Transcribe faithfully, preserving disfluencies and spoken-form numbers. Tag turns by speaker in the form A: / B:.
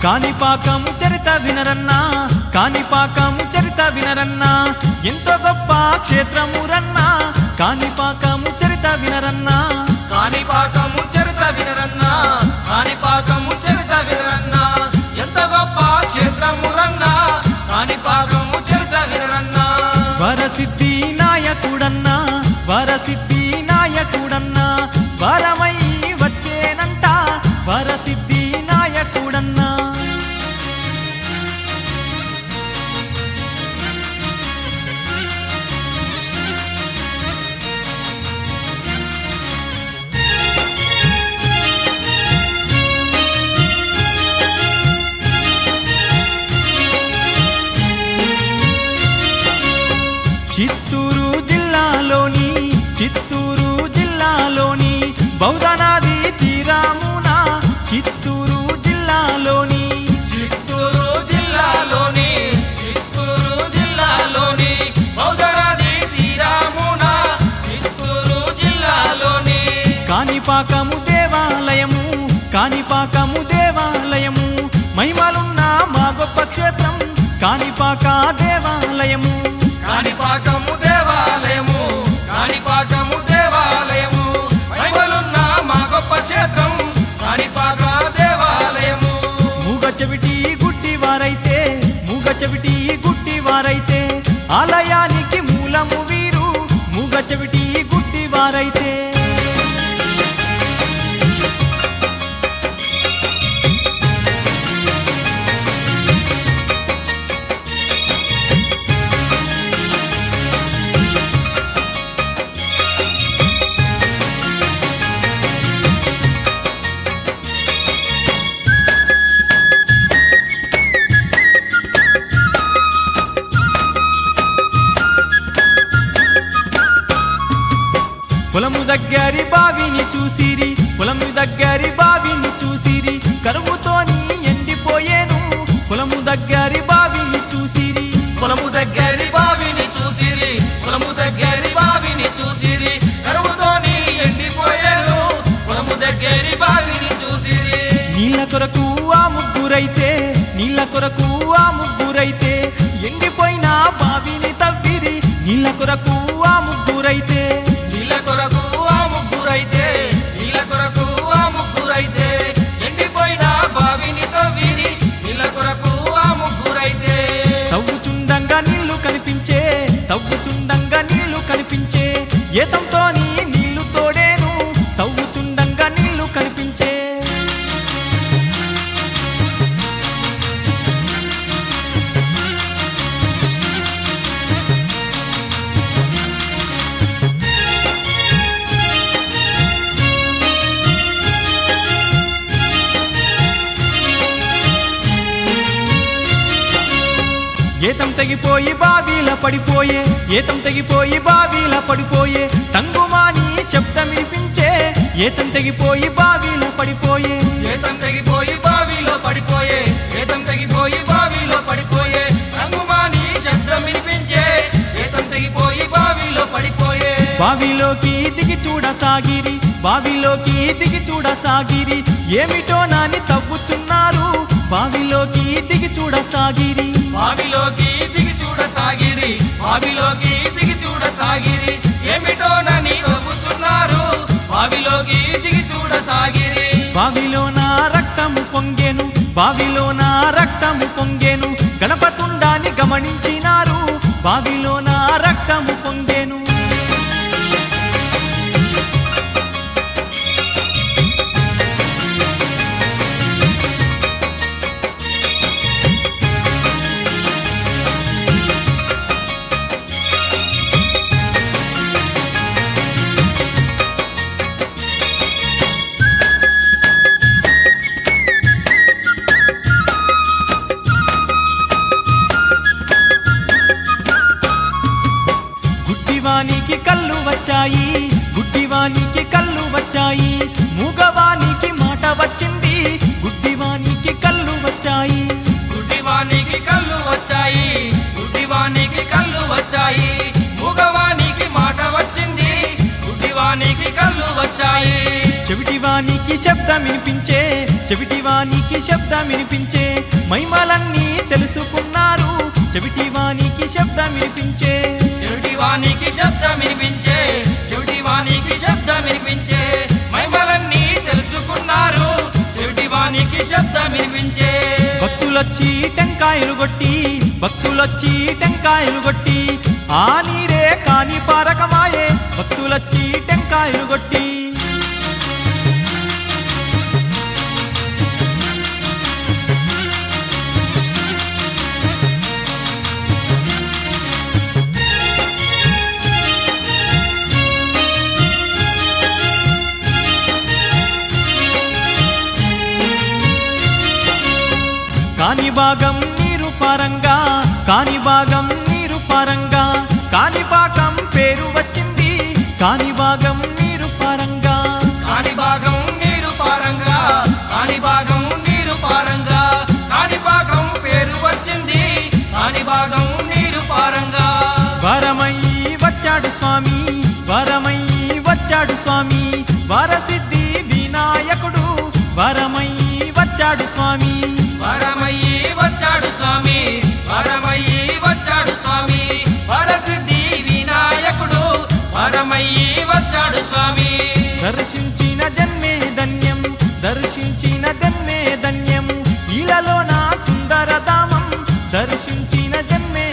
A: కాణిపాకము చరిత వినరన్నా కాణిపాకము చరిత వినరన్నా ఎంతో గొప్ప క్షేత్రము రన్నా కాణిపాకము చరిత వినరన్నా
B: కాణిపాకము చరిత వినరన్నా కాణిపాకము చరిత వినరన్నా ఎంత గొప్ప క్షేత్రము రన్నా కాణిపాకము చరిత వినరన్నా
A: వరసిద్ధి నాయకుడన్నా వరసిద్ధి నాయకుడన్నా వరమై వచ్చేనంట వరసిద్ధి నాయకుడన్నా చిత్తూరు జిల్లాలోని చిత్తూరు జిల్లాలోని బౌద్ధనాది తీరామున చిత్తూరు జిల్లాలోని
B: చిత్తూరు జిల్లాలోని చిత్తూరు జిల్లాలోని బౌద్ధనాది తీరామున చిత్తూరు జిల్లాలోని
A: కాణిపాకము దేవాలయము కాణిపాకము దేవాలయము మహిమలున్న మా గొప్ప క్షేత్రం కాణిపాక దేవాలయము
B: కాణిపాకము దేవాలయము కాణిపాకము దేవాలయము మహిమలున్న మా గొప్ప క్షేత్రం కాణిపాక దేవాలయము
A: మూగ చెవిటి గుడ్డి వారైతే మూగ చెవిటి గుడ్డి వారైతే ఆలయానికి మూలము వీరు మూగ చెవిటి గుడ్డి వారైతే పొలము దగ్గరి బావిని చూసిరి పొలము దగ్గరి బావిని చూసిరి కరువుతోని ఎండిపోయేను పొలము దగ్గరి బావిని చూసిరి
B: పొలము దగ్గరి బావిని చూసిరి పొలము దగ్గరి బావిని చూసిరి కరువుతోని ఎండిపోయాను పొలము దగ్గరి బావిని చూసిరి
A: నీళ్ళ కొరకు ఆ ముగ్గురైతే నీళ్ళ కొరకు ఆ ముగ్గురైతే ఎండిపోయిన బావిని తవ్విరి నీళ్ళ కొరకు ఆ ముగ్గురైతే
B: నీళ్ళ కొరకు ఆ ముగ్గురైతే నీళ్ళ కొరకు ఆ ముగ్గురైతే ఎండిపోయిన బావిని తవ్విరి నీళ్ళ కొరకు ఆ ముగ్గురైతే
A: తవ్వుచుండంగా నీళ్లు కనిపించే తవ్వుచుండంగా నీళ్లు కనిపించే ఏతంతో నీళ్లు తోడేను తవ్వుచుండంగా నీళ్లు కనిపించే ఏతం తెగిపోయి బావిల పడిపోయే ఏతం తెగిపోయి బావిల పడిపోయే తంగుమాని శబ్దం వినిపించే ఏతం తెగిపోయి బావిల పడిపోయే
B: ఏతం తెగిపోయి బావిలో పడిపోయే ఏతం తెగిపోయి బావిలో పడిపోయే రంగుమాని శబ్దం వినిపించే ఏతం తెగిపోయి బావిలో పడిపోయే
A: బావిలోకి దిగి చూడసాగిరి బావిలోకి దిగి చూడసాగిరి ఏమిటో నాని తవ్వుచున్నారు బావిలోకి దిగి చూడసాగిరి
B: బావిలోకి దిగి చూడసాగిరి బావిలోకి దిగి చూడసాగిరి ఏమిటో నని తవ్వుతున్నారు బావిలోకి దిగి చూడసాగిరి
A: బావిలో నా రక్తము పొంగెను బావిలో నా రక్తము పొంగెను గణపతుండాని గమనించినారు బావిలో నా రక్తము పొంగెను గుడ్డివానికి కళ్ళు వచ్చాయి గుడ్డివానికి కళ్ళు వచ్చాయి మూగవానికి మాట వచ్చింది గుడ్డివానికి కళ్ళు వచ్చాయి
B: గుడ్డివానికి కళ్ళు వచ్చాయి గుడ్డివానికి కళ్ళు వచ్చాయి మూగవానికి మాట వచ్చింది గుడ్డివానికి కళ్ళు వచ్చాయి
A: చెవిటివానికి శబ్దం వినిపించే చెవిటివానికి వానికి శబ్దం వినిపించే మహిమలన్నీ తెలుసుకున్నారు చెవిటి వానికి శబ్దం వినిపించే
B: చెవిటి వానికి శబ్దం వినిపించే చెవిటి వానికి శబ్దం వినిపించే మహిమలన్నీ తెలుసుకున్నారు చెవిటి వానికి శబ్దం వినిపించే
A: భక్తులొచ్చి టెంకాయలు కొట్టి భక్తులొచ్చి టెంకాయలు కొట్టి ఆ నీరే కాని పారకమాయే భక్తులొచ్చి టెంకాయలు కొట్టి కాని భాగం నీరు పారంగా కాని భాగం నీరు పారంగా కాని భాగం పేరు వచ్చింది కాని భాగం నీరు పారంగా
B: కాని భాగం నీరు పారంగా కాని భాగం నీరు పారంగా కాని భాగం పేరు వచ్చింది కాని భాగం నీరు పారంగా
A: వరమయ్యి వచ్చాడు స్వామి వరమయ్యి వచ్చాడు స్వామి వరసిద్ధి వినాయకుడు వరమయ్యి వచ్చాడు స్వామి
B: వరమయ్యి వచ్చాడు స్వామి వరమయ్యి వచ్చాడు స్వామి వరసిద్ధి వినాయకుడు వరమయ్యి వచ్చాడు స్వామి
A: దర్శించిన జన్మే ధన్యం దర్శించిన జన్మే ధన్యం ఇలాలోన సుందరధామం దర్శించిన జన్మే